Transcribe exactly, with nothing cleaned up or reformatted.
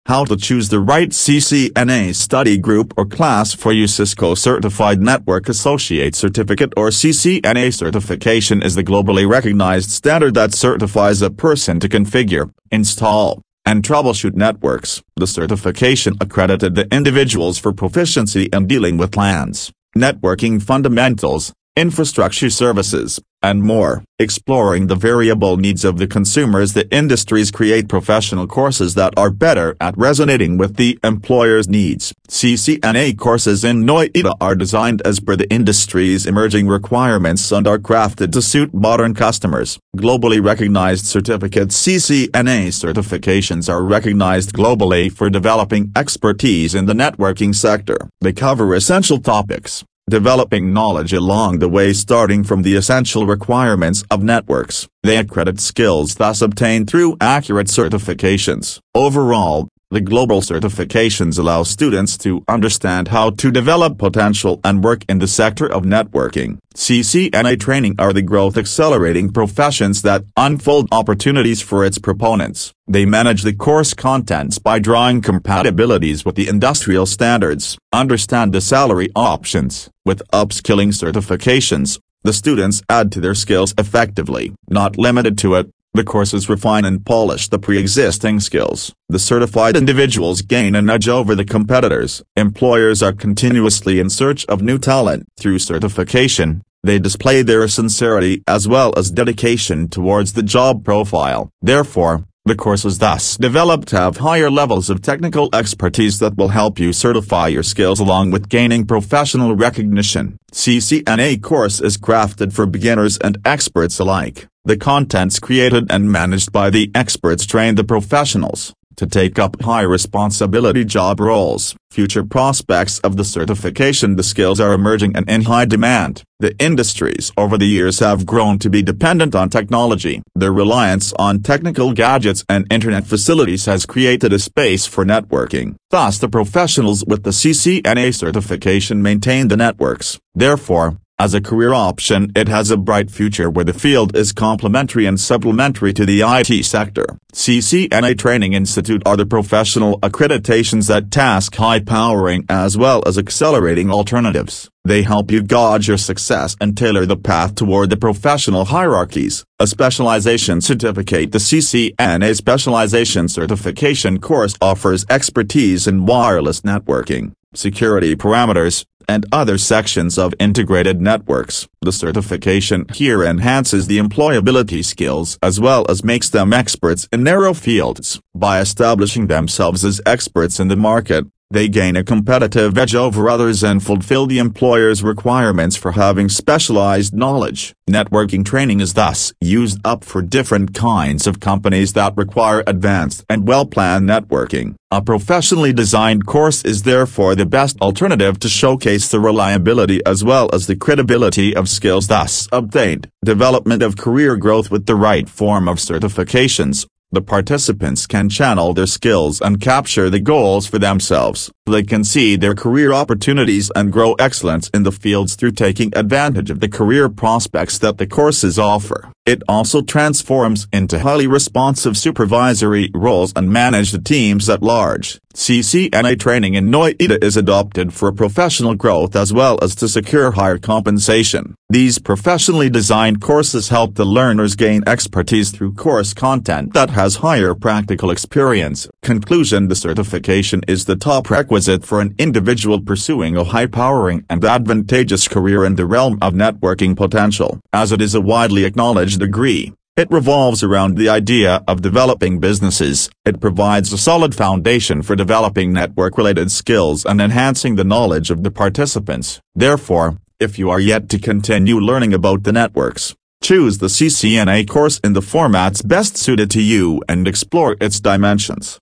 How to choose the right C C N A study group or class for you. Cisco Certified Network Associate Certificate or C C N A certification is the globally recognized standard that certifies a person to configure, install, and troubleshoot networks. The certification accredited the individuals for proficiency in dealing with LANs, networking fundamentals, infrastructure services, and more. Exploring the variable needs of the consumers, the industries create professional courses that are better at resonating with the employer's needs. C C N A courses in Noida are designed as per the industry's emerging requirements and are crafted to suit modern customers. Globally recognized certificates. C C N A certifications are recognized globally for developing expertise in the networking sector. They cover essential topics, developing knowledge along the way starting from the essential requirements of networks. They accredit skills thus obtained through accurate certifications. Overall, the global certifications allow students to understand how to develop potential and work in the sector of networking. C C N A training are the growth-accelerating professions that unfold opportunities for its proponents. They manage the course contents by drawing compatibilities with the industrial standards, understand the salary options. With upskilling certifications, the students add to their skills effectively. Not limited to it, the courses refine and polish the pre-existing skills. The certified individuals gain an edge over the competitors. Employers are continuously in search of new talent. Through certification, they display their sincerity as well as dedication towards the job profile. Therefore, the courses thus developed have higher levels of technical expertise that will help you certify your skills along with gaining professional recognition. C C N A course is crafted for beginners and experts alike. The contents created and managed by the experts train the professionals to take up high-responsibility job roles. Future prospects of the certification. The skills are emerging and in high demand. The industries over the years have grown to be dependent on technology. Their reliance on technical gadgets and internet facilities has created a space for networking. Thus, the professionals with the C C N A certification maintain the networks. Therefore, as a career option, it has a bright future where the field is complementary and supplementary to the I T sector. C C N A Training Institute are the professional accreditations that task high-powering as well as accelerating alternatives. They help you gauge your success and tailor the path toward the professional hierarchies. A specialization certificate. The C C N A Specialization Certification course offers expertise in wireless networking, security parameters, and other sections of integrated networks. The certification here enhances the employability skills as well as makes them experts in narrow fields. By establishing themselves as experts in the market, they gain a competitive edge over others and fulfill the employer's requirements for having specialized knowledge. Networking training is thus used up for different kinds of companies that require advanced and well-planned networking. A professionally designed course is therefore the best alternative to showcase the reliability as well as the credibility of skills thus obtained. Development of career growth. With the right form of certifications, the participants can channel their skills and capture the goals for themselves. They can see their career opportunities and grow excellence in the fields through taking advantage of the career prospects that the courses offer. It also transforms into highly responsive supervisory roles and manage the teams at large. C C N A training in Noida is adopted for professional growth as well as to secure higher compensation. These professionally designed courses help the learners gain expertise through course content that has higher practical experience. Conclusion. The certification is the top requisite for an individual pursuing a high-powering and advantageous career in the realm of networking potential. As it is a widely acknowledged degree, it revolves around the idea of developing businesses. It provides a solid foundation for developing network-related skills and enhancing the knowledge of the participants. Therefore, if you are yet to continue learning about the networks, choose the C C N A course in the formats best suited to you and explore its dimensions.